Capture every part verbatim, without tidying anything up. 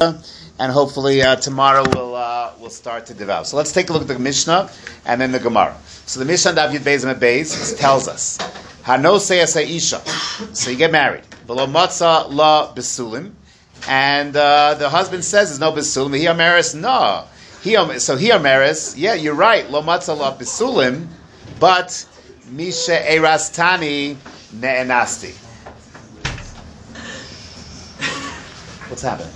and hopefully uh, tomorrow we'll uh, we'll start to develop. So let's take a look at the Mishnah and then the Gemara. So the Mishnah Daf Yud Beis Amud Beis tells us, Hanosei asay isha. So you get married. V'lo matza la besulim, and uh, the husband says there's no besulim. He amaris no. He so he amaris. Yeah, you're right. Lo matza la besulim, but misha erastani ne'enasti. What's happening?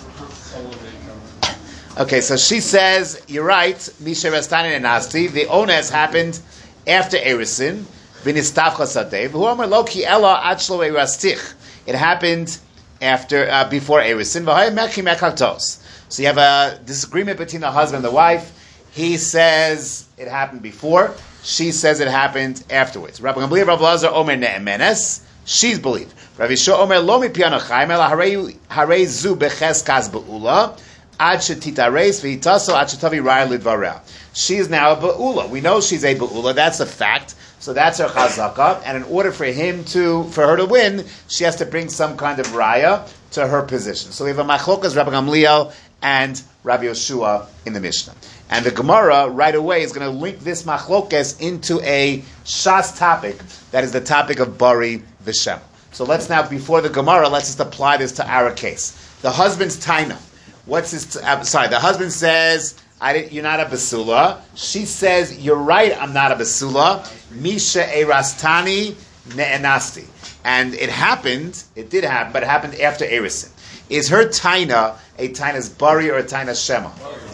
Okay, so she says, you're right, Misha Rastani and Nasti, the ones happened after Erisin, Vinistavcha Sadev, who Amar Loki Ella Achlo Erastich. It happened after, uh, before Erisin, V'hay Mechi Mekaktos. So you have a disagreement between the husband and the wife. He says it happened before, she says it happened afterwards. Rabbi Gamliel, Rabbi Lazar, Omer Ne'emenes, she's believed. Rabbi Yishua Omer Lo Mi Piano Chaim, Ela Harei Zu Becheskas Be'ula, Ad Shetitareis V'hitaso Ad Shetavi Raya Lidvareh. She is now a Be'ula. We know she's a Be'ula. That's a fact. So that's her chazaka. And in order for him to, for her to win, she has to bring some kind of raya to her position. So we have a machlokas, Rabbi Gamliel and Rabbi Yoshua in the Mishnah. And the Gemara right away is going to link this machlokas into a shas topic that is the topic of Bari V'Shem. So let's now, before the Gemara, let's just apply this to our case. The husband's taina. What's his? T- uh, sorry, the husband says, I didn't, "You're not a basula." She says, "You're right, I'm not a basula." Misha erastani ne'enasti, and it happened. It did happen, but it happened after erisin. Is her taina a taina's bari or a taina's shema?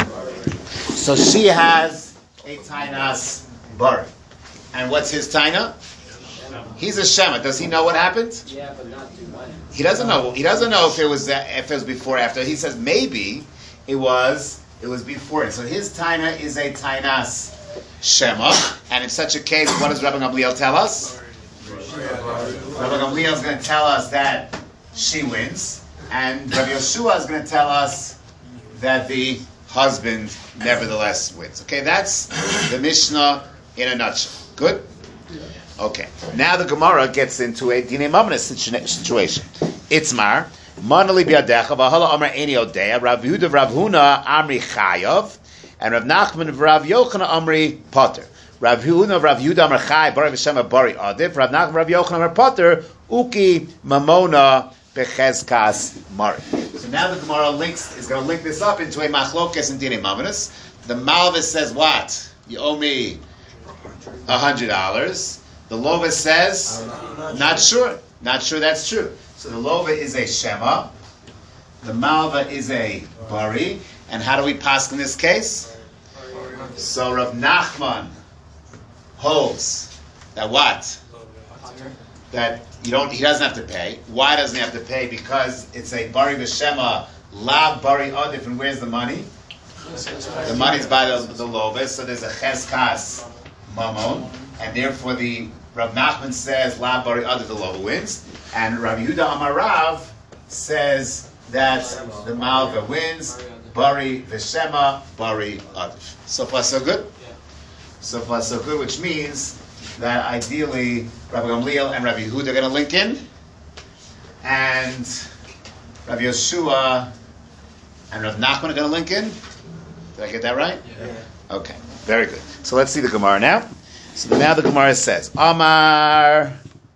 So she has a taina's bari, and what's his taina? He's a shema. Does he know what happened? Yeah, but not too much. He doesn't know. He doesn't know if it was that, if it was before or after. He says maybe it was it was before. So his taina is a tainas shema, and in such a case, what does Rabbi Gamliel tell us? Rabbi Gamliel is going to tell us that she wins, and Rabbi Yoshua is going to tell us that the husband nevertheless wins. Okay, that's the Mishnah in a nutshell. Good. Okay, now the Gemara gets into a Dinei Mamnes situation. Itzmar, Manali biadecha, Vahala Amar Eini Odea, Rav Yehuda Rav Huna Amri Chayav, and Rav Nachman of Rav Yochanan Amri Potter. Rav Yehuda Rav Yehuda Amar Chayav, Bari V'Shem Bari Adif, Rav Nachman Rav Yochanan Amar Potter, Uki Mamona Bechezkas Mari. So now the Gemara links is going to link this up into a Machlokes in Dinei Mamnes. The Malvis says what? You owe me a hundred dollars. The Lova says, not sure. Not sure that's true. So the Lova is a Shema. The Malva is a Bari. And how do we pass in this case? So Rav Nachman holds that what? That you don't. He doesn't have to pay. Why doesn't he have to pay? Because it's a Bari V'Shema, La Bari Adif. And where's the money? The money's by the, the Lova. So there's a Cheskas Mamon. And therefore, the Rav Nachman says La Bari Adif, the Lova wins, and Rav Yehuda Amarav says that the Malva wins. Bari V'Shema, Bari Adif. So far, so good. So far, so good. Which means that ideally, Rabbi Gamliel and Rabbi Yehuda are going to link in, and Rabbi Yoshua and Rav Nachman are going to link in. Did I get that right? Yeah. Okay. Very good. So let's see the Gemara now. So now the Gemara says, Amar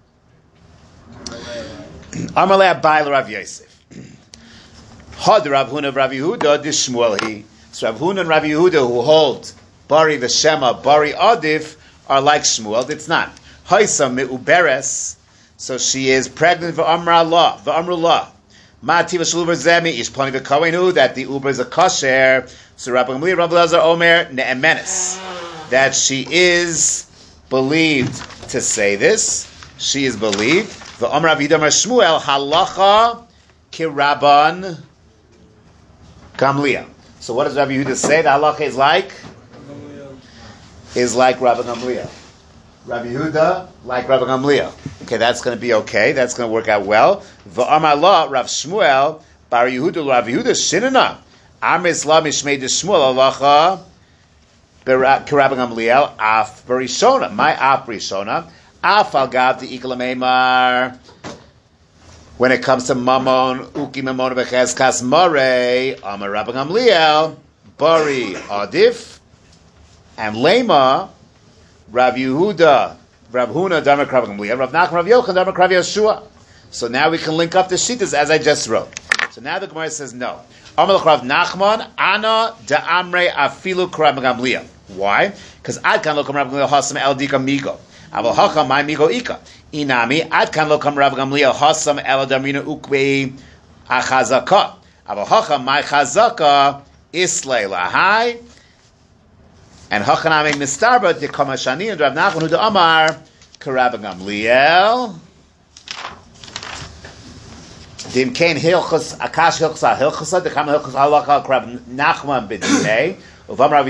Amar le'abai Rav Yosef. Had Rav Huna Rav Yehuda dishmuel he. So Rav Huna and Rav Yehuda who hold Bari V'Shema, Bari Adif are like Shmuel. It's not. Haisa me'uberes. So she is pregnant v'amra la v'amru la. Mati v'shul v'zemi ish plani v'kavenu that the uber is a kosher. So Rabbi Gamliel Rabbi Lazar Omer ne'emenes that she is believed to say this. She is believed. The Amar Rav Yidamar Shmuel halacha kiraban Gamliel. So what does Rabbi Yehuda say? The halacha is like is like Rabbi Gamliel. Rabbi Yehuda like Rabbi Gamliel. Okay, that's going to be okay. That's going to work out well. The Amar La Rav Shmuel Bar Yehuda Rav Yehuda Shinana Amr Islam Ishmei de Shmuel halacha Kirabba Gamliel, Af Barishona, my Af Barishona, Af Al Gav the Ikla Meimar, When it comes to Mamon, Uki Mamon Becheskas Mare, Amar Rabbi Gamliel, Bari Adif, and Lema, Rav Yehuda, Rav Huna, Damar Rav Gamliel, Rav Nachman, Rav Yochanan, Damar Rav Yeshua. So now we can link up the shittas as I just wrote. So now the Gemara says no. Amar Rav Nachman, Ana Da'amre Afilu Rav Gamliel. Why? Because Ad Kan Lokam Rav Gamliel Hasam El Dika Migo. Aval Hacha My Migo Ika. Inami Ad Kan Lokam Rav Gamliel Hasam El Damrina Ukwe Achazaka. Aval Hacha My Chazaka Islay Lahai. And Hachanami Mistarba Dikama Shani and Rav Nachman Huda Amar Karav Gamliel. Dim Kain Hilchus Akash Hilchus Hilchus Dikam Hilchus Halacha Karav Nachman B'Dinei. Okay, so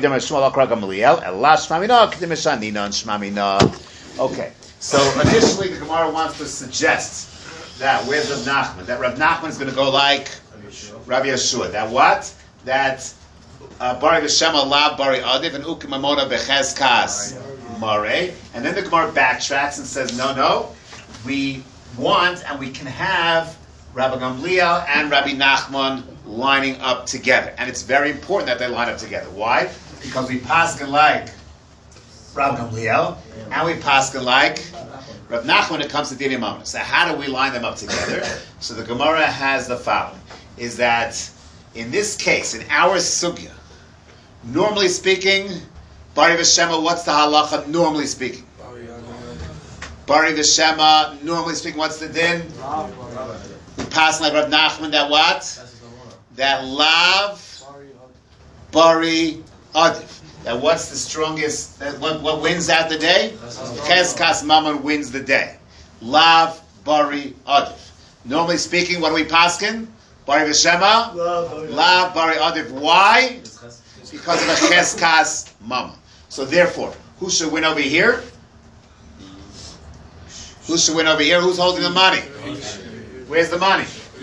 initially the Gemara wants to suggest that where's Rav Nachman? That Rav Nachman is going to go like Rav Yeshua. That what? That Bari V'Shem Allah Bari Adif and Ukim Amona Becheskas Mare. And then the Gemara backtracks and says, no, no, we want and we can have Rabbi Gamliel and Rabbi Nachman lining up together. And it's very important that they line up together. Why? Because we paskin like Rabbi Gamliel and we paskin like Rabbi Nachman when it comes to Dini Mamon. So how do we line them up together? So the Gemara has the following, is that in this case, in our sugya, normally speaking, Bari V'Shema, what's the halacha normally speaking? Bari V'Shema, normally speaking, what's the din? We pass like Rav Nachman that what? That lav bari adif. That what's the strongest? That what, what wins out the day? Cheskas Mammon wins the day. Lav bari adif. Normally speaking, what do we paskin? Bari v'shema. Lav bari adif. Why? Because of the Cheskas Mammon. So therefore, who should win over here? Who should win over here? Who's holding the money? Where's the money?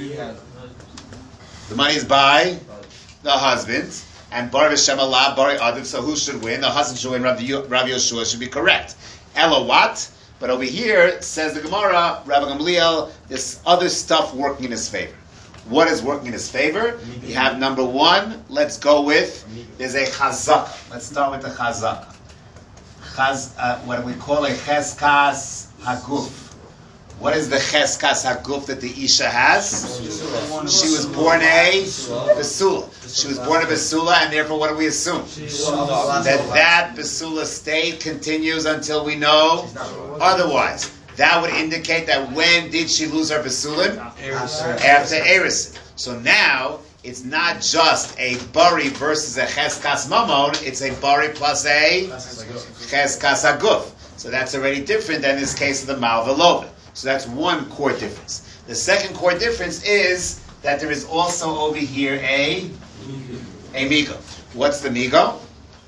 The money is by the husband, and Bar V'Shem Allah, Bar Adif, so who should win? The husband should win, Rabbi Yoshua should be correct. Ella what? But over here, says the Gemara, Rabbi Gamliel, this other stuff working in his favor. What is working in his favor? You have number one, let's go with, there's a chazaka. Let's start with the chazaka. Chaz, uh, what we call a cheskas haguf. What is the cheskas haguf that the Isha has? She was born a Basula. She was born a Basula, and therefore what do we assume? That that Basula state continues until we know otherwise. That would indicate that when did she lose her Basulim? After Erisin. So now, it's not just a Bari versus a cheskas mamon, it's a Bari plus a cheskas haguf. So that's already different than this case of the Malvalova. So that's one core difference. The second core difference is that there is also over here a a migo. What's the migo?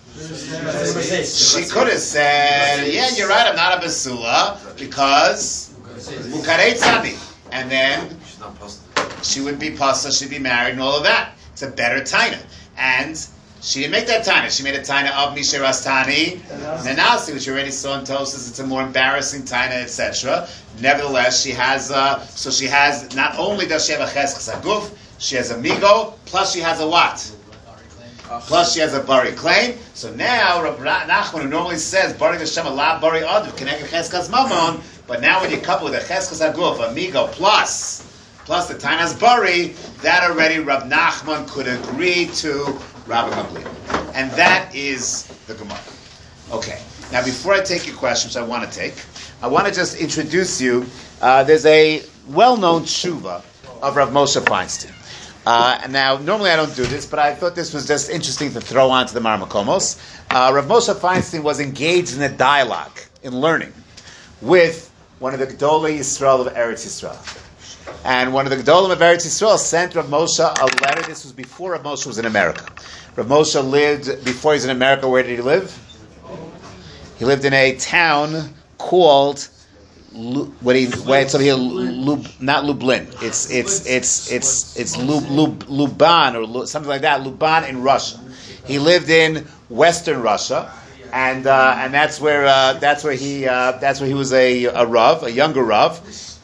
She could have said, yeah, you're right, I'm not a basula, because mukarei tzadi. And then she would be pasa, she'd be married and all of that. It's a better taina. And she didn't make that taina. She made a taina of Misherastani Nanasi, which you already saw in Tosas. It's a more embarrassing taina, et cetera. Nevertheless, she has, uh, so she has, not only does she have a cheskas haguf, she has a migo, plus she has a what? Plus she has a bari claim. So now, Rav Nachman, who normally says, bari v'shem ala bari adu, connect a cheskas mamon, but now when you couple with a cheskas haguf, a migo, plus, plus the tainas bari, that already Rav Nachman could agree to Rabbi Gamliel. And that is the Gemara. Okay. Now, before I take your questions, I want to take, I want to just introduce you. Uh, there's a well-known tshuva of Rav Moshe Feinstein. Uh, and now, normally I don't do this, but I thought this was just interesting to throw onto the Marmakomos. Uh, Rav Moshe Feinstein was engaged in a dialogue, in learning, with one of the Gedolei Yisrael of Eretz Yisrael. And one of the Gedolim of Eretz Yisrael sent Rav Moshe a letter. This was before Rav Moshe was in America. Rav Moshe lived, before he was in America, where did he live? He lived in a town called, what he, where it's over here, Lub, not Lublin. It's it's it's it's it's Lub, Lub, Luban or Lub, something like that. Luban in Russia. He lived in Western Russia, and uh, and that's where uh, that's where he uh, that's where he was a, a rav, a younger rav.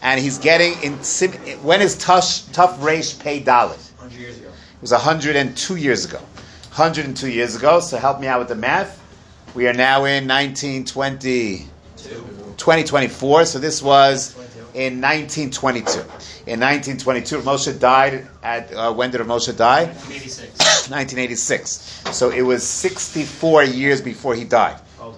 and he's getting in. When is Tush Tough Reish Pei Dalet? Hundred years ago. It was one hundred two years ago. one hundred two years ago. So help me out with the math. We are now in nineteen twenty, twenty twenty-four. So this was in nineteen twenty-two. In nineteen twenty-two, Moshe died at, uh, when did Moshe die? nineteen eighty-six. nineteen eighty-six. So it was sixty-four years before he died.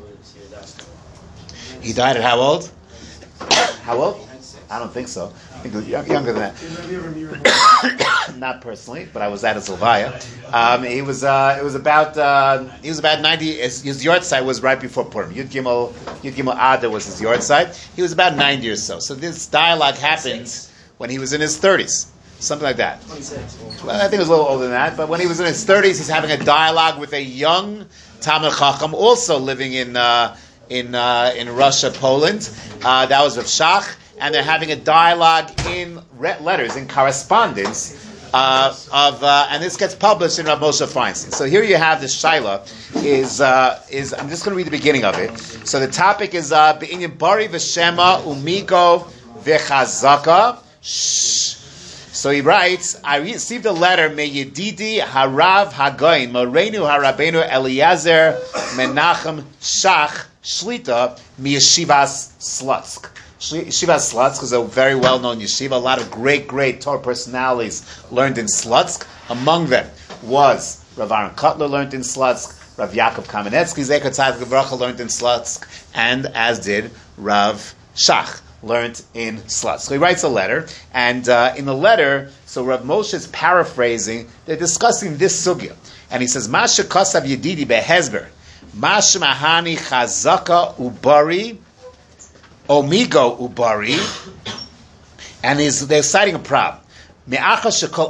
He died at how old? How old? I don't think so. I think he was young, younger than that. Not personally, but I was at a Sylvia. Um, he was. Uh, it was about. Uh, he was about ninety. His, his yard site was right before Purim. Yud Gimel. Yud Gimel Adar was his yard site. He was about ninety or so. So this dialogue happened when he was in his thirties, something like that. Well, I think it was a little older than that. But when he was in his thirties, he's having a dialogue with a young Talmid Chacham, also living in uh, in uh, in Russia, Poland. Uh, that was Rav Shach. And they're having a dialogue in re- letters, in correspondence, uh, of, uh, and this gets published in Rav Moshe Feinstein. So here you have the Shaila, is, uh, is, I'm just going to read the beginning of it. So the topic is, uh, Be'inyan Bari V'Shema Umigo V'Chazaka. So he writes, I received a letter, Me Yedidi Harav Hagoyin, Morenu Harabenu Eliezer Menachem Shach Shlita, Mi Yeshivas Slutsk. Yeshiva Slutsk is a very well-known yeshiva. A lot of great, great Torah personalities learned in Slutsk. Among them was Rav Aaron Kotler learned in Slutsk, Rav Yaakov Kamenetsky Zecher Tzadik Levracha learned in Slutsk, and as did Rav Shach learned in Slutsk. So he writes a letter, and uh, in the letter, so Rav Moshe is paraphrasing, they're discussing this sugya. And he says, Masha Kosav Yedidi Behezber, Masha Mahani Chazaka Ubari, Omigo Ubari, and he's, they're citing a problem. So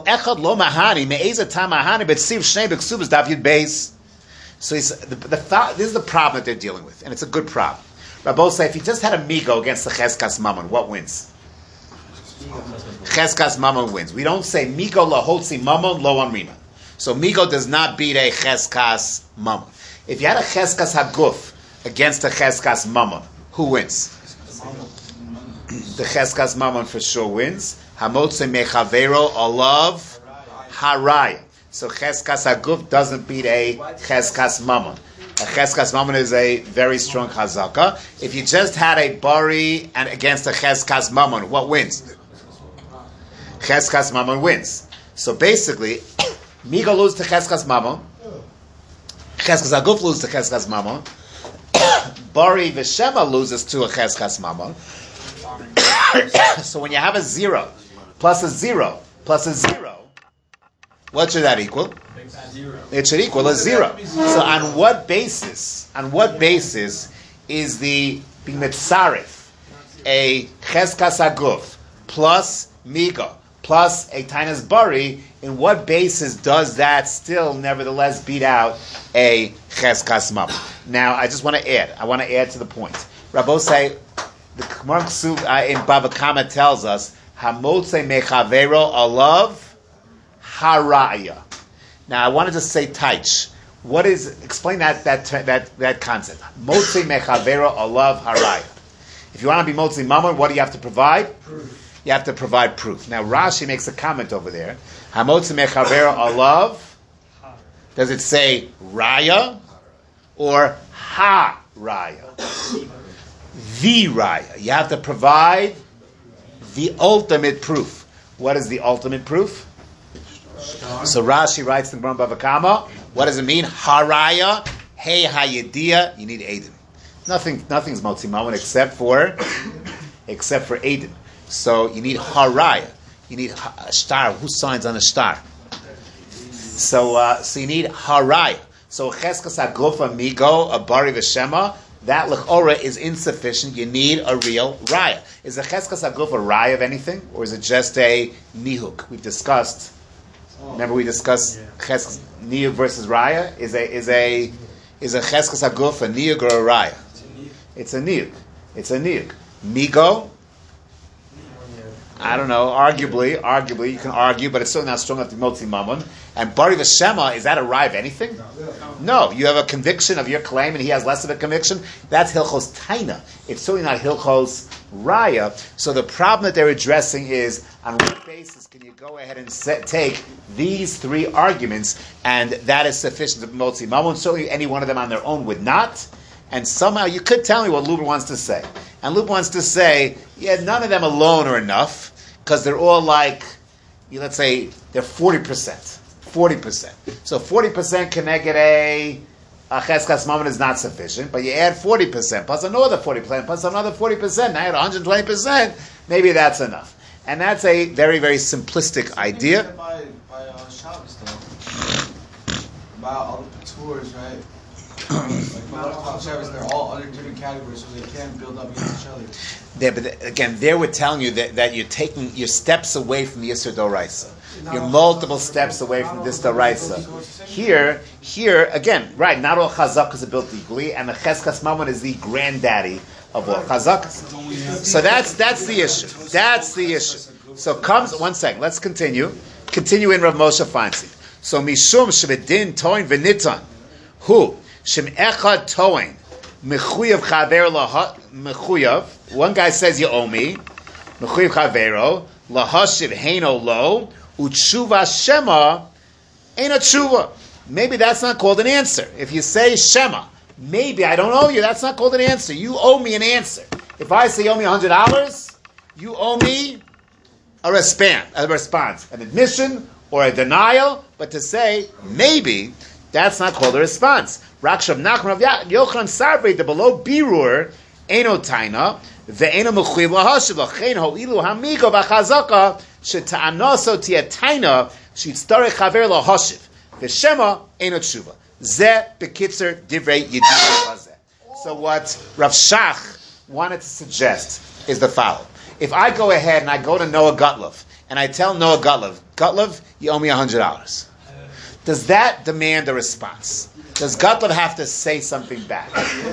he's, the, the, this is the problem that they're dealing with, and it's a good problem. Rabbi say, if he just had a migo against the Cheskas Mammon, what wins? Cheskas Mammon wins. We don't say migo lahotzi mammon lo amrina. So migo does not beat a Cheskas Mammon. If you had a Cheskas Haguf against a Cheskas Mammon, who wins? The Cheskas Mammon for sure wins. Hamotze mechavero alav haraya. So Cheskas Haguf doesn't beat a Cheskas Mammon. A Cheskas Mammon is a very strong Chazaka. If you just had a Bari and against a Cheskas Mammon, what wins? Cheskas Mammon wins. So basically, Migo loses to Cheskas Mammon. Cheskas Haguf loses to Cheskas Mammon. Bari V'Shema loses to a Cheskas Mammon. So when you have a zero, plus a zero, plus a zero, what should that equal? It should equal a zero. So on what basis, on what basis is the B'Mitzaref, a Cheskas Haguf, plus Migo, plus a Tainas Bari, in what basis does that still nevertheless beat out a Cheskas Mammon? Now, I just want to add, I want to add to the point. Rabbo say, the Gemara uh, in Bava Kama tells us, Hamotze mechavero alav haraya. Now, I wanted to say taich. What is, explain that that that that concept. Motze mechavero alav haraya. If you want to be motze mammon, what do you have to provide? Proof. You have to provide proof. Now, Rashi makes a comment over there. Hamotze mechavero alav. Does it say raya or ha raya? The raya. You have to provide the ultimate proof. What is the ultimate proof? So Rashi writes in Gemara Bava Kama, what does it mean? Haraya, hey hayedia, you need Aiden. Nothing, nothing's motzi mammon except for, except for Aiden. So you need haraya. You need a star. Who signs on a star? So, uh, so you need haraya. So cheskas hagofa migo, a bari v'shema, that l'chora is insufficient. You need a real raya. Is a cheskas haguf a raya of anything, or is it just a nihuk? We've discussed. Remember, we discussed cheskas nihuk versus raya. Is a is a is a cheskas haguf a nihuk or a raya? It's a nihuk. It's a nihuk. Migo. I don't know, arguably, arguably, you can argue, but it's still not strong enough to motzi mammon. And bari v'shema, is that a rye of anything? No. You have a conviction of your claim, and he has less of a conviction. That's hilchos taina. It's certainly not hilchos raya. So the problem that they're addressing is, on what basis can you go ahead and set, take these three arguments, and that is sufficient to motzi mammon? Certainly any one of them on their own would not. And somehow you could tell me what Luber wants to say. And Luber wants to say, yeah, none of them alone are enough, because they're all like, you know, let's say, they're forty percent. forty percent. So forty percent connected a, a cheskas mammon is not sufficient, but you add forty percent, plus another forty percent, plus another forty percent, now you had one hundred twenty percent, maybe that's enough. And that's a very, very simplistic idea. By, by uh, Shabbos, though. About all the tours, right? Like, by Shabbos, they're all under different categories, so they can't build up against each other. Yeah, but again, there we're telling you that, that you're taking your steps away from the Yisur Doraisa. You're multiple steps away from this Doraisa. Here, here, again, right, not all Chazakas are built equally, and the Cheskas Mammon is the granddaddy of all Chazakas. So that's that's the issue. That's the issue. So comes, one second, let's continue. Continue in Rav Moshe Feinstein. So Mishum Shebedin Toin V'Nitan. Who? Shem Echad Toin. Mechuyav Chaver Laha Mechuyav. One guy says you owe me. Mechuyav Chavero. Lahashiv Heino Lo. Utshuva Shema. Ain't a tshuva. Maybe that's not called an answer. If you say Shema, maybe I don't owe you, that's not called an answer. You owe me an answer. If I say you owe me one hundred dollars, you owe me a response, a response, an admission or a denial, but to say maybe, that's not called a response. Rakshav Nachman of Yochanan Sarvei, the below birur, Eino Taina, ve'eno mechuyev lahashiv, lachein ho'ilu hamigo v'chazaka, sheta'anoso tia Taina, shetzarech chaver lahashiv, v'shema eino tshuva. Ze bekitzer divrei yedidah hazeh. So what Rav Shach wanted to suggest is the following. If I go ahead and I go to Noah Gutlov, and I tell Noah Gutlov, Gutlov, you owe me one hundred dollars. Does that demand a response? Does Gutlov have to say something back?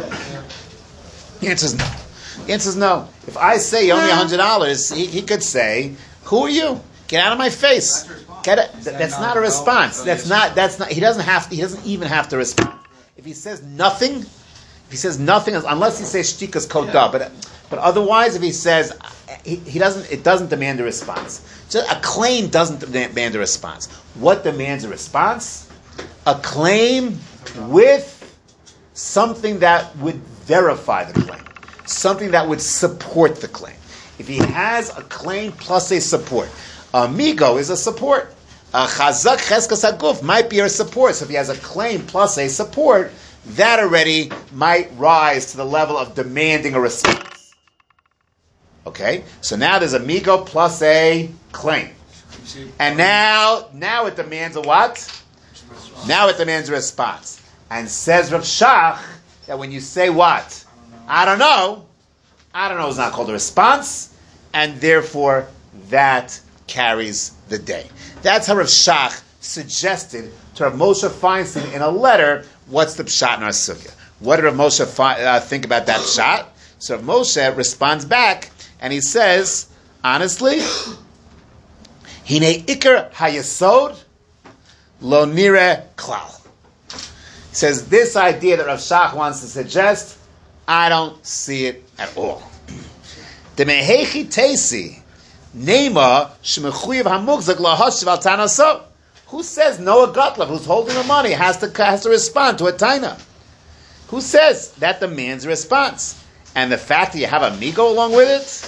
The answer is no. The answer is no. If I say you owe me one hundred dollars, he, he could say, who are you? Get out of my face. Get it. Th- that's not a response. That's not, that's not, he doesn't have to, he doesn't even have to respond. If he says nothing, if he says nothing, unless he says shtikas koda, but, but otherwise if he says, he, he doesn't, it doesn't demand a response. Just a claim doesn't demand a response. What demands a response? A claim with something that would verify the claim. Something that would support the claim. If he has a claim plus a support, amigo is a support. A chazak cheskas haguf might be a support. So if he has a claim plus a support, that already might rise to the level of demanding a response. Okay, so now there's amigo plus a claim, and now now it demands a what? Now it demands a response. And says Rav Shach that when you say what? I don't know. I don't know is not called a response, and therefore that carries the day. That's how Rav Shach suggested to Rav Moshe Feinstein in a letter, what's the pshat in our sugya? What did Rav Moshe fi- uh, think about that pshat? So Rav Moshe responds back, and he says, honestly, Hine Iker Hayesod Lo Nire Klal. He says, this idea that Rav Shach wants to suggest, I don't see it at all. The Mehechi Tesi Nema Shemechuyev Hamugzak Lahashiv Al Tanaso. Who says Noah Gutlov, who's holding the money, has to has to respond to a taina? Who says that demands a response? And the fact that you have amigo along with it,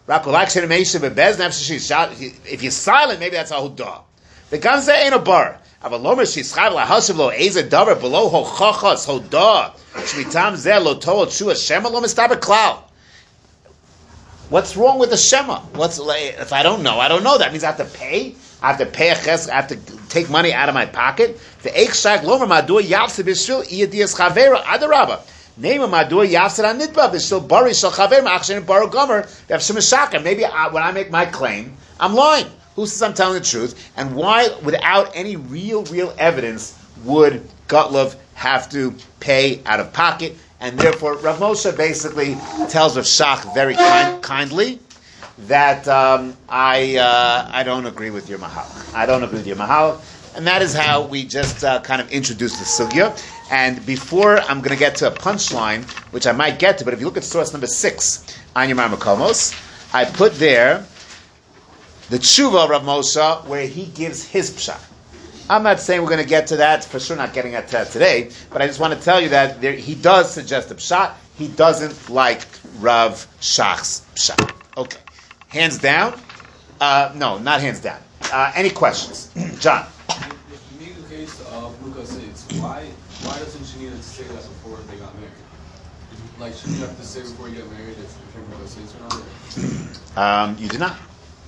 if you're silent, maybe that's a hudah. The Gamze ain't a bar. Avalomer sheschayv lahashiv lo eza davar below hochachas hodah shmitam zeh lo told shua shema lo mistaber klal. What's wrong with the shema? What's if I don't know? I don't know. That means I have to pay. I have to pay a ches. I have to take money out of my pocket. The eikshak lomer madua yavse b'shil iyadias chavera adarabah. Name of madua yavse anitba b'shil bari shel chaver ma'achshen baro gomer v'avshemeshaka. Maybe I, when I make my claim, I'm lying. Who says I'm telling the truth? And why, without any real, real evidence, would Gutlov have to pay out of pocket? And therefore, Rav Moshe basically tells Rav Shach very kind, kindly, that um, I uh, I don't agree with your mahal. I don't agree with your mahal. And that is how we just uh, kind of introduced the sugya. And before I'm going to get to a punchline, which I might get to, but if you look at source number six, on Yomar Makomos, I put there the tshuva of Rav Moshe, where he gives his pshat. I'm not saying we're going to get to that, for sure not getting at that today, but I just want to tell you that there, he does suggest a pshat. He doesn't like Rav Shach's pshat. Okay. Hands down? Uh, no, not hands down. Uh, any questions? John? If you need the case of Luka says, why why doesn't she need to say that before they got married? Like, should you have to say before you get married if, if you're Luka says or not? Um, you do not.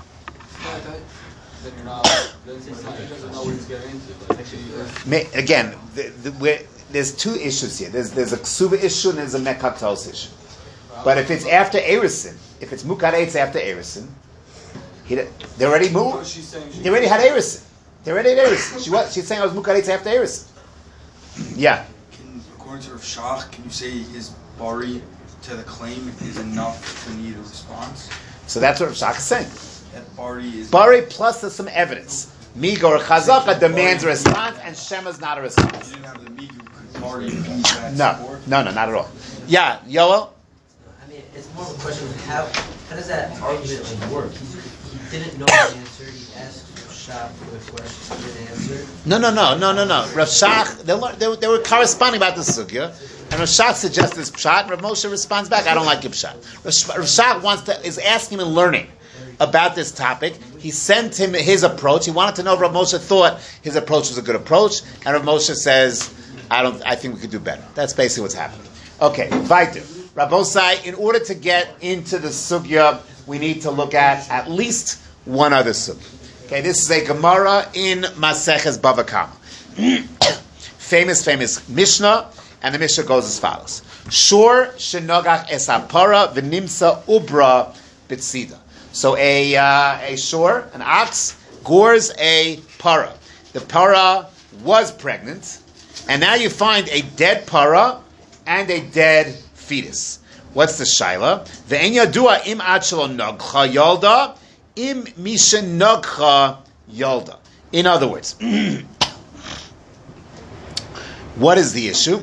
Then you're not, then it's not, he doesn't know what he's getting into. Like, she, May, again, the, the, where, there's two issues here. There's there's a ksuba issue and there's a mekaktos issue. But if it's after Erisin, if it's mukaretz after Erisin, he they already moved. she's saying she They already had Erisin. They already had Erisin. She was she's saying I was mukaretz after Erisin. Yeah. Can, according to Rav Shach, can you say his bari to the claim is enough to need a response? So that's what Rav Shach is saying. That bari is Bari plus there's some evidence. Miga or Chazaka demands a response, and Shema's not a response. You didn't have the migu could bari be that No, support? no, no, not at all. Yeah, Yoel? I mean, it's more of a question of how, how does that argument like, work? He, he didn't know the answer, he asked Shach for the question, he didn't answer. No, no, no, no, no, no. Rav Shach, they, lear- they, were- they were corresponding about the sugya, and Rav Shach suggests this pshat, and Rav Moshe responds back, I don't like your pshat. Rav Sh- Rav Shach wants to, is asking and learning about this topic. He sent him his approach. He wanted to know if Rav Moshe thought his approach was a good approach, and Rav Moshe says, I don't, I think we could do better. That's basically what's happening. Okay, weiter. Rabbosai, in order to get into the sugya, we need to look at at least one other sugya. Okay, this is a Gemara in Maseches Bava Kama. famous, famous Mishnah, and the Mishnah goes as follows. Shor shenogach esapara v'nimsa ubra b'tzida. So a uh, a shor, an ox, gores a para. The para was pregnant, and now you find a dead para and a dead fetus. What's the shaila? Ve'en yadua im ad shelo nogcha yolda, im misha nogcha yolda. In other words, what is the issue?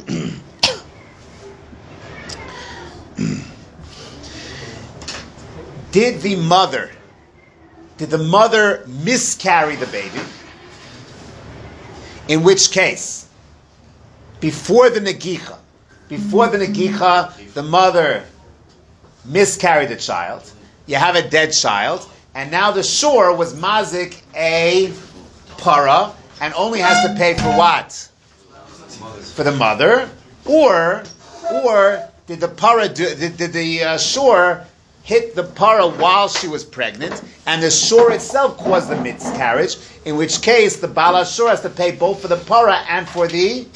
Did the mother, did the mother miscarry the baby? In which case, before the negicha, before the negicha, the mother miscarried the child. You have a dead child, and now the shor was mazik a para, and only has to pay for what? For the mother, or or did the para do, did, did the uh, shor hit the para while she was pregnant, and the shor itself caused the miscarriage? In which case, the bala shor has to pay both for the para and for the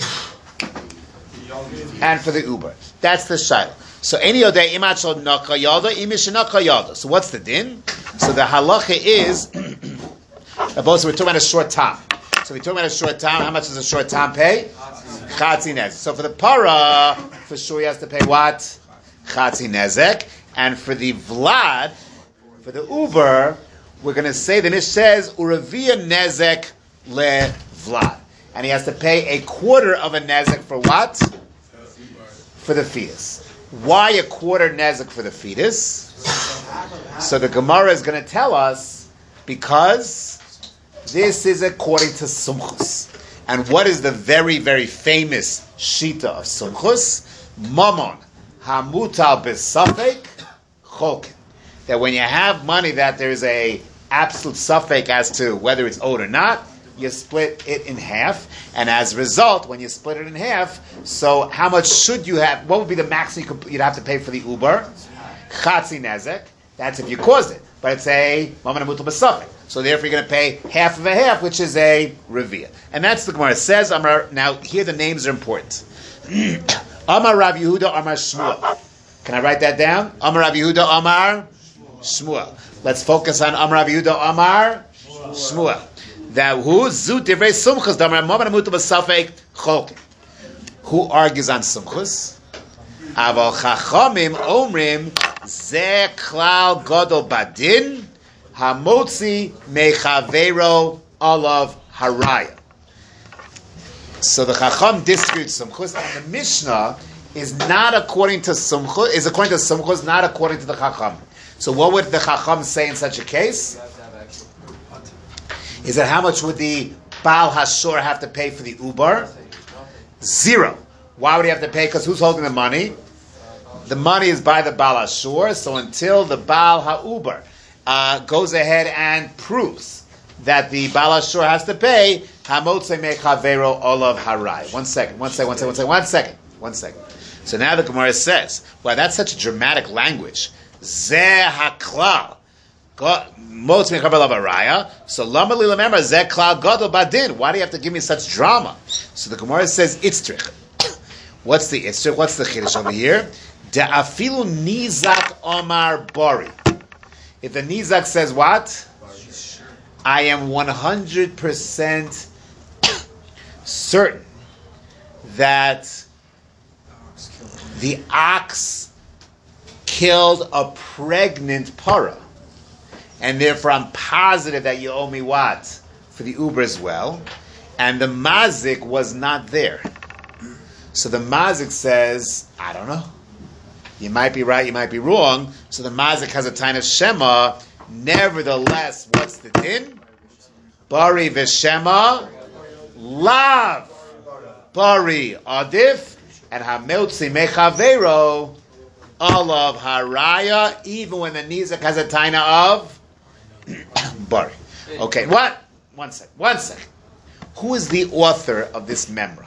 and for the uber. That's the shaila. So any other imachol naka yada, imishanaka yada. So what's the din? So the halacha is, both we're talking about a short time. So we're talking about a short time. How much does a short time pay? Chatzi nezek. So for the para, for sure he has to pay what? Chatzi nezek. And for the vlad, for the uber, we're going to say the Mish says uravia nezek le vlad, and he has to pay a quarter of a nezek for what? For the fetus. Why a quarter nezek for the fetus? So the Gemara is going to tell us because this is according to Sumchus. And what is the very, very famous shita of Sumchus? Mamon hamutal besafek chokin. That when you have money that there's a absolute suffix as to whether it's owed or not, you split it in half, and as a result, when you split it in half, so how much should you have? What would be the maximum you could, you'd have to pay for the uber? Chatzi nezek. That's if you caused it, but it's a moment of mutal besafek. So therefore, you're going to pay half of a half, which is a revia, and that's the Gemara. It says Amar. Now here the names are important. Amar Rav Yehuda, Amar Shmuel. Can I write that down? Amar Rav Yehuda, Amar Shmuel. Let's focus on Amar Rav Yehuda, Amar Shmuel. That who zu divrei sumchus damar moment mutal besafek chokin. Who argues on sumchus? Aval chachamim omrim ze klal gadol badin hamotzi mechavero olav haraya. So the chacham disputes sumchus, and the Mishnah is not according to sumchus, is according to sumchus, not according to the chacham. So what would the chacham say in such a case? Is that how much would the Baal Hashor have to pay for the Ubar? Zero. Why would he have to pay? Because who's holding the money? The money is by the Baal Hashor, so until the Baal HaUbar uh, goes ahead and proves that the Baal Hashor has to pay, Hamotze Mechavero Olav Harai. One second, one second, one second, one second, one second, one second. So now the Gemara says, well, that's such a dramatic language. Zeh HaKlal. So lama li lememar zeh klal gadol badin. Why do you have to give me such drama? So the Gemara says itzrich. What's the itzrich? What's the chiddush over here? De afilu nizak omar bari. If the nizak says what? I am one hundred percent certain that the ox killed a pregnant para. And therefore, I'm positive that you owe me what? For the Uber as well. And the Mazik was not there. So the Mazik says, I don't know. You might be right, you might be wrong. So the Mazik has a Taina Shema. Nevertheless, what's the din? Bari v'Shema lav. Bari adif. And Hamotzi mechavero olav haraya. Even when the Nizak has a Taina of Bari. Okay, what? One second. One second. Who is the author of this memra?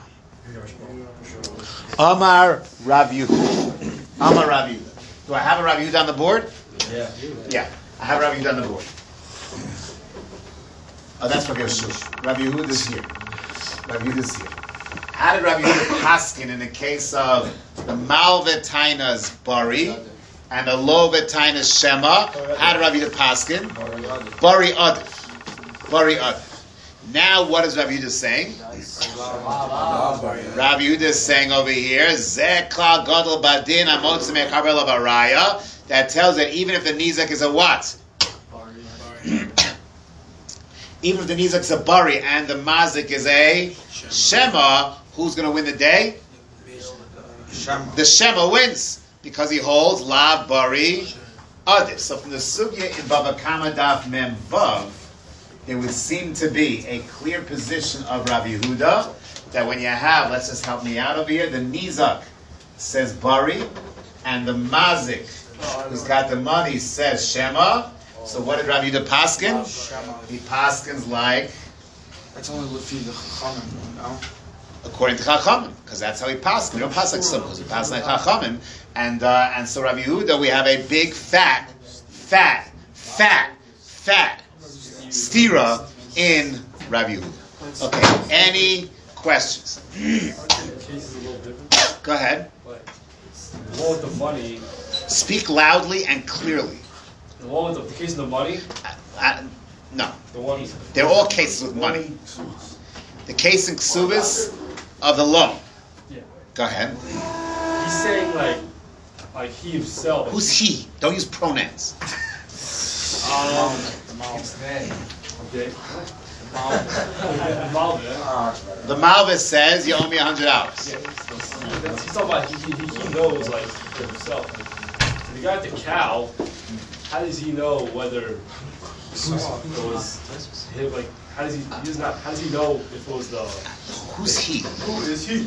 Amar Rav Yehuda. Amar Rav Yehuda. Do I have a Rav Yehuda on the board? Yeah. Yeah, I have Rav Yehuda on the board. Oh, that's Rav Yehuda. Rav Yehuda is here. Rav Yehuda is here. How did Rav Yehuda paskin in the case of the Malvetaina's Bari and the Lovetaina's Shema? How did Rav Yehuda paskin? Bari Adif. Bari Adif. Now, what is Rav Yehuda saying? Rav Yehuda is saying over here, Zeh klal gadol badin hamotzi mechavero olav haraya. That tells that even if the nizak is a what? Even if the nizak is a bari and the mazik is a shema, who's going to win the day? The shema wins because he holds la bari adif. So from the sugya in Bava Kama Daf Mem Vav, it would seem to be a clear position of Rav Yehuda that when you have, let's just help me out over here, the nizak says bari and the mazik who's got the money says shema. So what did Rav Yehuda paskin? He paskins like That's only Lefi the Chachamim, no? according to Chachamim, because that's how he paskin. We don't pass like some, because we pass like Chachamim. And uh, and so Rav Yehuda, we have a big fat, fat, fat, fat stira in Rav Yehuda. Okay, any questions? Go ahead. The one with the money, Speak loudly and clearly. the one with the, the case of the money, I, I, no, the one. they're all cases with money. The case in Ksubis of the loan. Yeah. Go ahead. He's saying like, like he himself. Who's he? Don't use pronouns. Um. It's they. Okay. Malvin. The Malvis says you owe me a hundred dollars. Yeah. He's talking about he, he, he knows like for himself. The guy at the cow, how does he know whether it was him? Like, how does he? He does not. How does he know if it was the? Who's he? Who is he?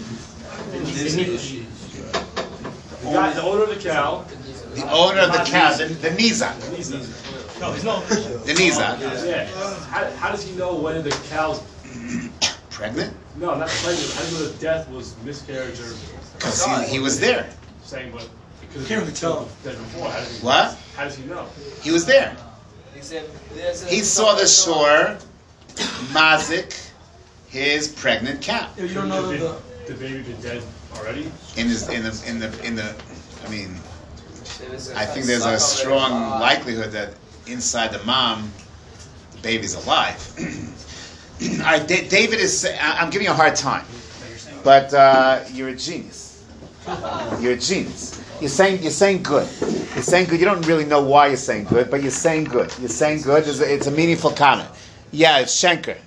The guy, the owner of the cow. The owner of the cow, the, the Nizak. No, he's not. The Nizak. Yeah. How, how does he know whether the cow's Pregnant? no, not pregnant? How does he know the death was miscarriage or Because he, he was there. saying, but it could Can't have really tell. been dead before? How does he? What? How does he know? He was there. He said, there's a- He saw the shore, Mazik, his pregnant cow. You don't know the, the... the baby been dead already? In his, in the, in the, in the, I mean, I think there's a strong likelihood that inside the mom, the baby's alive. All right, Da- David is. I- I'm giving you a hard time, but uh, you're a genius. You're a genius. You're saying you're saying good. You're saying good. You don't really know why you're saying good, but you're saying good. You're saying good. It's a, it's a meaningful comment. Yeah, it's Schenker.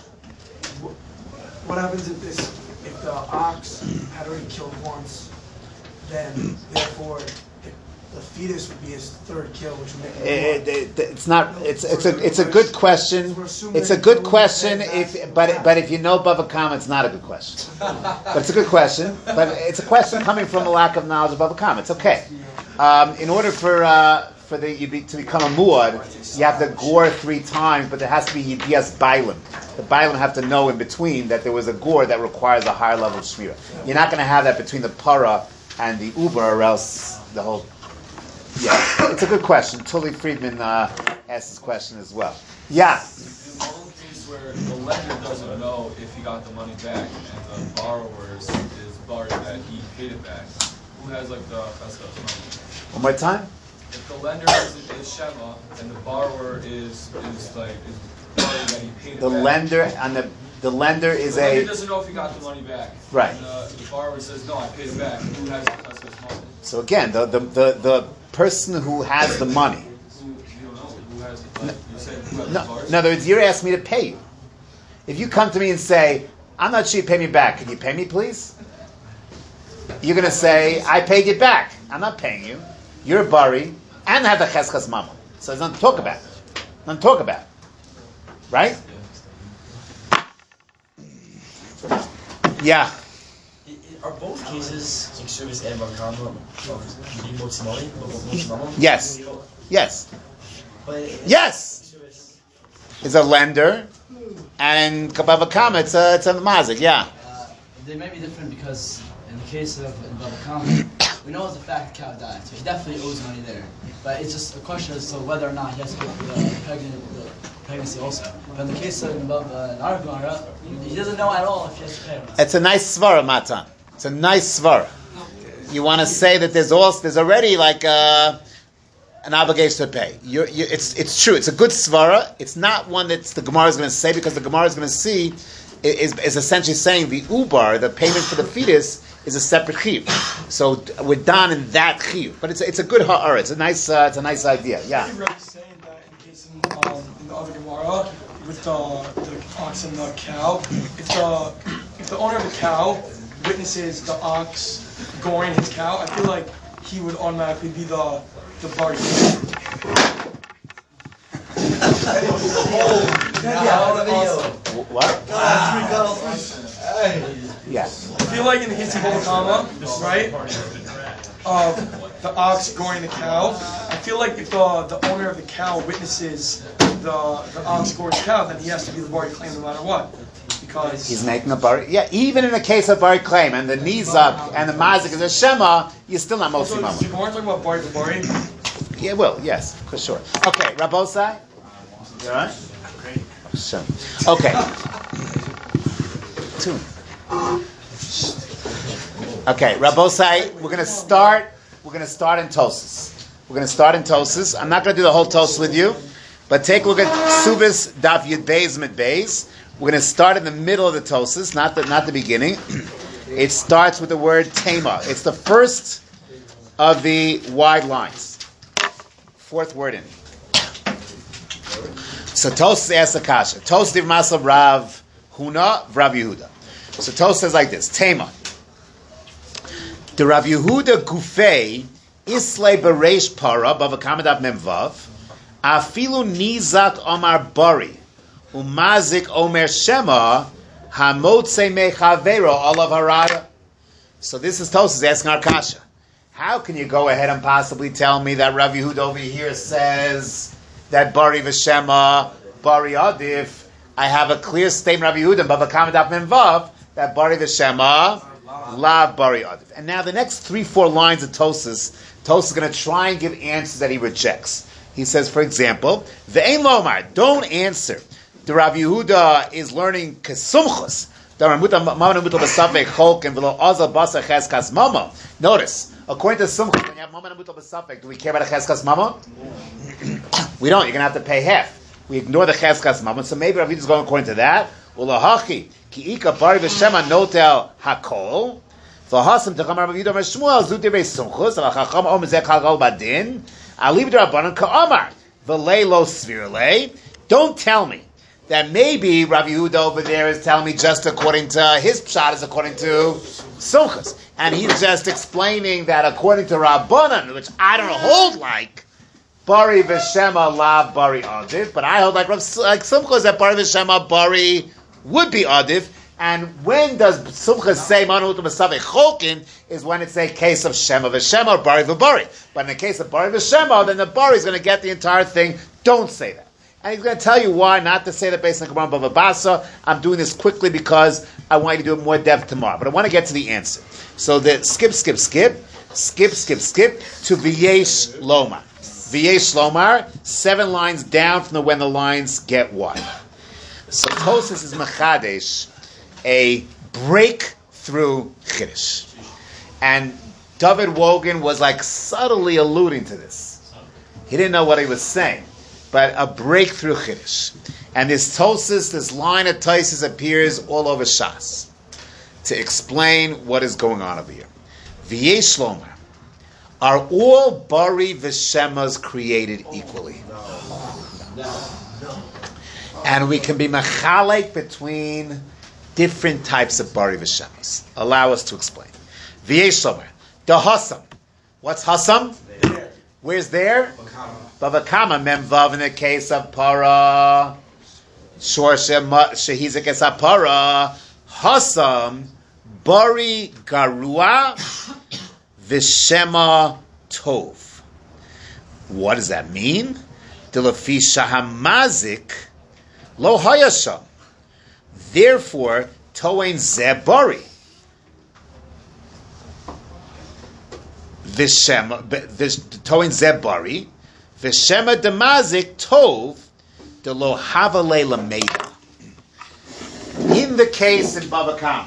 What happens if this, if the ox had already killed once, then therefore the, the fetus would be his third kill, which would make it, It, it, it's not. It's it's a it's a good question. It's a good question. If but but if you know Bava Kama, it's not a good question. But it's a good question. But it's a question coming from a lack of knowledge of Bava Kama. It's okay. Um, in order for uh, for the you be, to become a muad, you have to gore three times, but there has to be yedias bailim. The bailim have to know in between that there was a gore that requires a higher level of shmira. You're not going to have that between the para and the uber, or else the whole. Yeah, it's a good question. Tully Friedman uh, asked this question as well. Yeah. In all the case where the lender doesn't know if he got the money back and the borrower is, is borrowed that he paid it back, who has like the cheskos money? One more time. If the lender is, is Shema and the borrower is is like is borrowing that he paid it The back. lender and the the lender is The lender a doesn't know if he got the money back. Right. And, uh, the borrower says, no, I paid it back. Who has the cheskos money? so again the the, the the person who has the money. Who, you don't know who has it. Like, you said who has the No, borrower? in other words, you're asking me to pay you. If you come to me and say, "I'm not sure you pay me back. Can you pay me, please?" You're going to say, "I paid you back. I'm not paying you. You're a bari and have the cheskas mama." So there's nothing to talk about. Nothing to talk about, right? Yeah. I- I- Are both cases like service and Bakama being money? Yes. Yes. But Yes. Is a lender, and kabavakam. It's a it's a mazik. Yeah. Uh, they may be different because in the case of Babakam, we know it's a fact the cow died, so he definitely owes money there. But it's just a question as to whether or not he has to go through the, pregnant, the pregnancy also. But in the case of uh, Naragara, he doesn't know at all if he has to pay or not. It's a nice svara, Matan. It's a nice svara. You want to say that there's also there's already like uh, an obligation to pay. You're, you it's it's true. It's a good svara. It's not one that the Gemara is going to say, because the Gemara is going to see is is essentially saying the ubar, the payment for the fetus, is a separate chiyuv. So we're done in that chiyuv. But it's a, it's a good ha'ara. It's a nice uh, it's a nice idea. Yeah. You're really saying that in case in, um, in the other Gemara with the the ox and the cow, if the if the owner of the cow witnesses the ox goring his cow, I feel like he would automatically be the the bari. What? Yeah. I feel like in the case of Babakama, right? Uh, the ox goring the cow. I feel like if the the owner of the cow witnesses the the ox goring the cow, then he has to be the bari claim no matter what, because He's making a bari. Yeah, even in the case of bari claim and the nizak and the mazik is a shema, you're still not Also, mostly mama. if we're talking about bari to bari. Yeah, well, yes, for sure. Okay, Rabosai? You all right? Sure. Okay. Two. Okay, Rabosai, we're going to start, we're going to start in Tosis. We're going to start in Tosis. I'm not going to do the whole Tosis with you, but take a look at Subis Daf Yud Beis Mit Beis. We're going to start in the middle of the Tosis, not the, not the beginning. It starts with the word Tema. It's the first of the wide lines. Fourth word in. So Tosis asks the kasha. Tosis div masal Rav Huna Rav Yehuda. So Tosis says like this: Tema. The Rav Yehuda Gufei Islay Bereish Para Bavakamadab Memvav Afilu Nizak Omar Bari Umazik Omer Shema Hamotze Mechavero Olav Haraya. So this is Tosis asking our kasha. How can you go ahead and possibly tell me that Rav Yehuda over here says that Bari V'Shema, Bari Adif? I have a clear statement, Rav Yehuda, Bava Kama Daf Mem Vav, that Bari V'Shema, La Bari Adif. And now the next three, four lines of Tosis, Tosis is going to try and give answers that he rejects. He says, for example, Ve'ein Lomar, don't answer. The Rav Yehuda is learning Kesumchus. Notice, according to Sumchus, when you have Mama Namutal B'Safek, do we care about a Cheskas Mama? We don't. You're going to have to pay half. We ignore the Cheskas Mama. So maybe Rav Yehuda is going according to that. Ulahachi, Ki'ika Bari V'Shema Notel Hakol. V'hasam techamar Rav Yehuda Omer Shmuel zu divrei Sumchus v'chacham omer zeh kal gal badin aliv d'Rabbanan ka'amar v'lei lo svirlei. Don't tell me that maybe Rav Yehuda over there is telling me just according to his pshat is according to Sumchus, and he's just explaining that according to Rabbanan, which I don't hold like. Bari v'shema lav bari adif, but I hold like like Sumchus that bari v'shema bari would be adif. And when does Sumchus say manu to masaveh chokin is when it's a case of shema v'shema or bari v'bari. But in the case of bari v'shema, then the bari is going to get the entire thing. Don't say that. And he's going to tell you why not to say that based on Gemara Bava Basra. I'm doing this quickly because I want you to do it more depth tomorrow. But I want to get to the answer. So the skip, skip, skip, skip, skip, skip to V'yesh Lomar. V'yesh Lomar, seven lines down from the when the lines get wide. So Tosfos is Machadesh, a breakthrough Chiddush. And David Wogan was like subtly alluding to this. He didn't know what he was saying, but a breakthrough Chiddush. And this Tosfos, this line of Tosfos appears all over Shas to explain what is going on over here. V'yesh Lomar. Are all Bari V'Shemas created equally? No. No. And we can be machalek between different types of Bari V'Shemas. Allow us to explain. V'yesh Lomar. The Hasam. What's Hasam? There. Where's there? Bavakama. Memvav in the case of Para. Shor Shehizik es Para. Hasam. Bari Garua. V'shema tov. What does that mean? Delafi shahamazik lo hayasham. Therefore, toein zebari. V'shema toein zebari. V'shema demazik tov delo havale lameda. In the case in Bava Kama.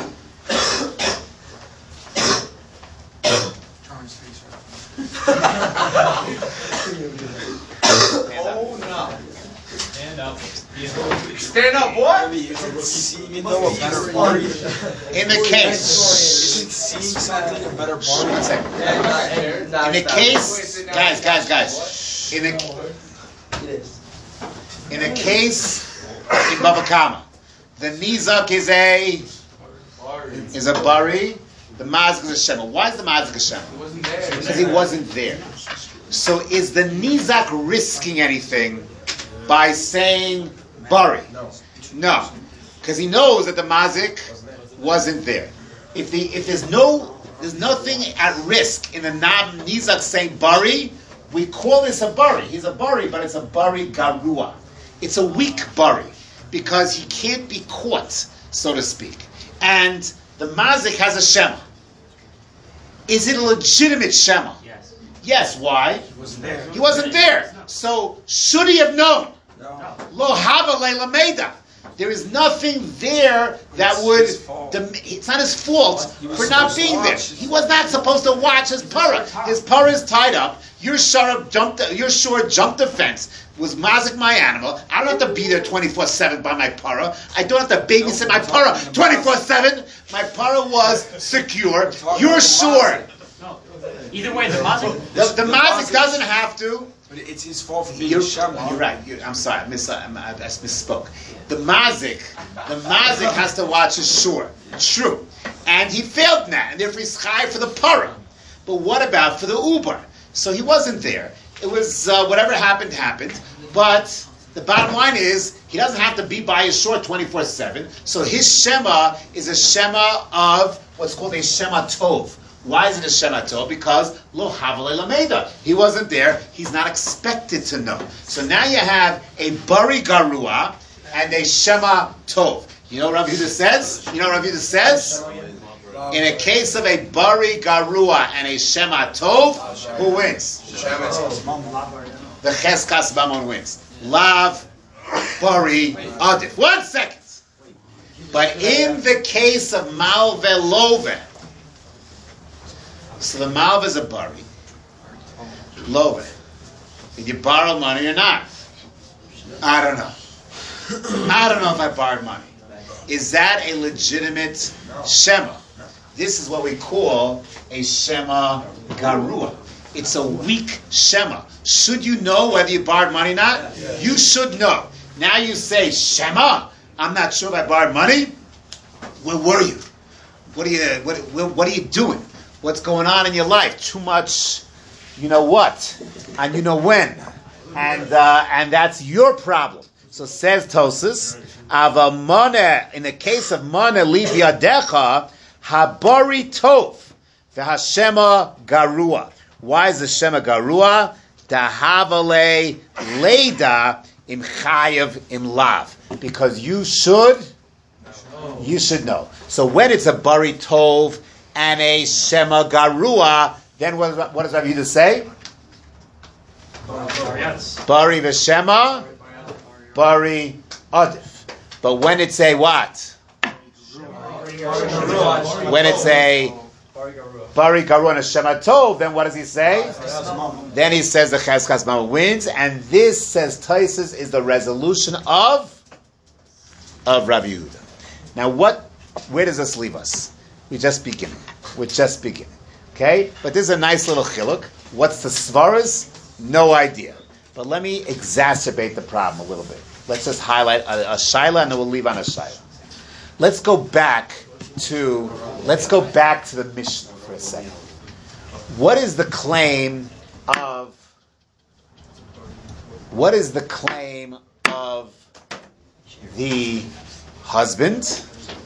Oh no! Stand up. Stand up, what? In the case, Isn't seeing something a better one party? second. In the case, guys, guys, guys. In the in the case in Bava Kama, the nizak is a is a bari. The mazik is a shema. Why is the mazik a shema? He wasn't there. Because he wasn't there. So is the nizak risking anything by saying bari? No. No, because he knows that the mazik wasn't there. If the if there's no there's nothing at risk in the non nizak saying bari, we call this a bari. He's a bari, but it's a bari garua. It's a weak bari because he can't be caught, so to speak. And the mazik has a shema. Is it a legitimate shema? Yes. Yes. Why? He wasn't there. He wasn't there. So should he have known? No. Lo hava leila meida. There is nothing there that It's would. his fault. Dem- it's not his fault He was for not supposed to being there. watch. He was not supposed to watch his para. His para is tied up. Your sharab jumped. The, your shore jumped the fence. Was mazik my animal. I don't have to be there twenty-four seven by my para. I don't have to babysit my para twenty-four seven. My para was secure. Your shore. Either way, the mazik. The, the mazik doesn't have to. But it's his fault for being You're, a shema. you're right. You're, I'm sorry. I, miss, I, I misspoke. The mazik, the mazik has to watch his shore. True, and he failed in that, and therefore he's high for the para. But what about for the uber? So he wasn't there. It was uh, whatever happened happened. But the bottom line is he doesn't have to be by his shore twenty-four seven. So his shema is a shema of what's called a shema tov. Why is it a shema tov? Because lo havale lameda. He wasn't there. He's not expected to know. So now you have a bari garua and a shema tov. You know what Rav Yehuda says? You know what Rav Yehuda says? In a case of a bari garua and a shema tov, who wins? The cheskas bamon wins. Lav bari adif. One second. But in the case of malve love, so the malva is a bari. Love. Did you borrow money or not? I don't know. I don't know if I borrowed money. Is that a legitimate shema? This is what we call a Shema Garua. It's a weak Shema. Should you know whether you borrowed money or not? Yeah. You should know. Now you say, Shema, I'm not sure if I borrowed money. Where were you? What are you, what, what are you doing? What's going on in your life? Too much, you know what, and you know when. And uh, and that's your problem. So says Tosas, Avamone, in the case of Mone Liviadecha, Habari Tov, V'Hashema Garua. Why is the Shema Garua? Dahavale Leda Im Chayev Im Lav. Because you should, you should know. So when it's a Bari Tov and a Shema Garua, then what, what does Rabbi Yehuda say? Bari V'Shema, Bari Adif. But when it's a what? When it's a Bari Garua and a Shema Tov, then what does he say? Then he says the Cheskas Mama wins, and this, says Taisus, is the resolution of of Rabbi Yehuda. Now, what? Where does this leave us? We just begin. We're just beginning. Okay, but this is a nice little chiluk. What's the svaras? No idea. But let me exacerbate the problem a little bit. Let's just highlight a, a shaila, and then we'll leave on a shaila. Let's go back to let's go back to the Mishnah for a second. What is the claim of what is the claim of the husband?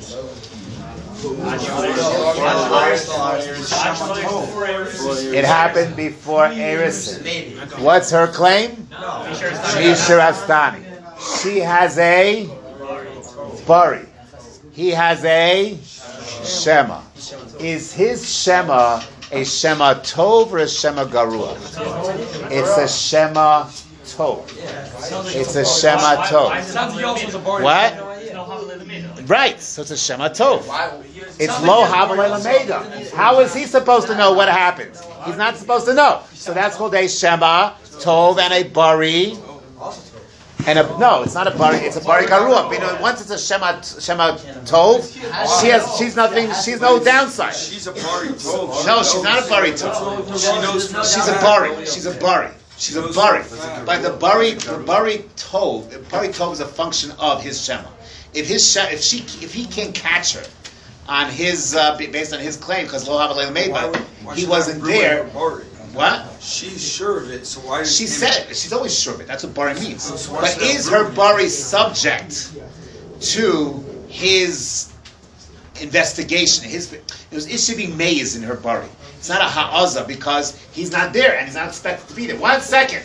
It happened before Erisin. What's her claim? Mishra Astani. She has a Bari. He has a Shema. Is his Shema a Shema Tov or a Shema Garua? It's a Shema Tov. It's a Shema Tov. What? Right, so it's a Shema Tov. It's Lo Havalei Lameda. How is he supposed to know what happens? He's not supposed to know. So that's called a Shema Tov and a Bari. And a, no, it's not a Bari, it's a Bari Garua. But you know, once it's a Shema Shema Tov, she has she's nothing, she's no downside. She's a Bari Tov. No, she's not a Bari Tov. She knows. She's a Bari. She's a Bari. She's a Bari. But the Bari, the Bari Tov, the Bari Tov is a function of his Shema. If his if she if he can't catch her on his uh, based on his claim, because Lo Havalei Lameda, he wasn't there. What? She's sure of it, so why does she said it? She's always sure of it. That's what Bari means. But is her Bari subject to his investigation? His it, was, it should be maze in her Bari. It's not a ha'azah because he's not there and he's not expected to be there. One second.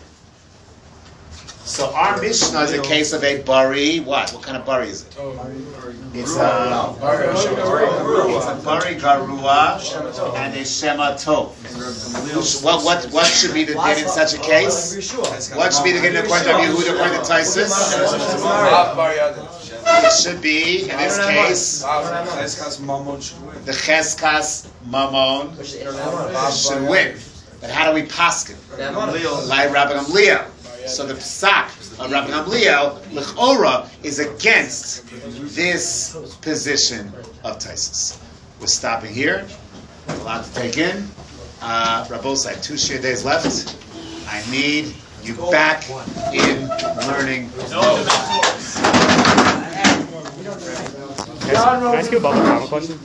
So our Mishnah is a case of a Bari. What? What kind of Bari is it? It's a it's a Bari Garua and a Shema Tov. What what what should be the din in such a case? What should be the din according to Yehuda, according to Taisus? It should be in this case the Cheskas Mamon should win. But how do we paskin? Like Rabbi Gamliel. So the psak of Rabbi Gamliel, l'chora, is against this position of Taisus. We're stopping here. We're allowed to take in. Uh, Rabbos, I have two share days left. I need you back in learning. Can I ask you a Baba Kama question?